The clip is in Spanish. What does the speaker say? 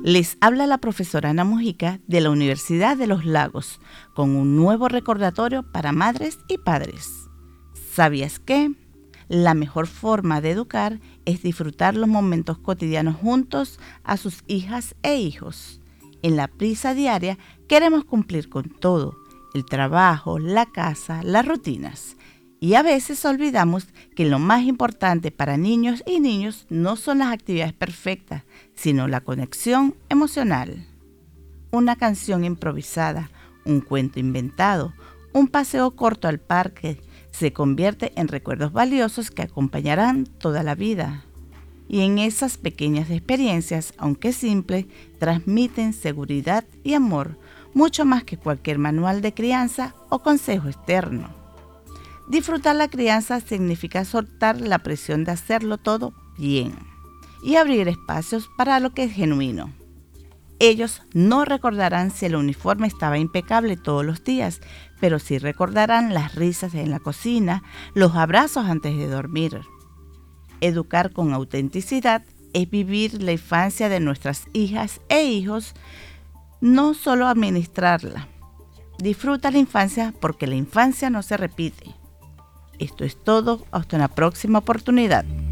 Les habla la profesora Ana Mujica de la Universidad de los Lagos con un nuevo recordatorio para madres y padres. ¿Sabías qué? La mejor forma de educar es disfrutar los momentos cotidianos juntos a sus hijas e hijos. En la prisa diaria queremos cumplir con todo, el trabajo, la casa, las rutinas. Y a veces olvidamos que lo más importante para niños y niños no son las actividades perfectas, sino la conexión emocional. Una canción improvisada, un cuento inventado, un paseo corto al parque se convierte en recuerdos valiosos que acompañarán toda la vida. Y en esas pequeñas experiencias, aunque simples, transmiten seguridad y amor, mucho más que cualquier manual de crianza o consejo externo. Disfrutar la crianza significa soltar la presión de hacerlo todo bien y abrir espacios para lo que es genuino. Ellos no recordarán si el uniforme estaba impecable todos los días, pero sí recordarán las risas en la cocina, los abrazos antes de dormir. Educar con autenticidad es vivir la infancia de nuestras hijas e hijos, no solo administrarla. Disfruta la infancia porque la infancia no se repite. Esto es todo, hasta una próxima oportunidad.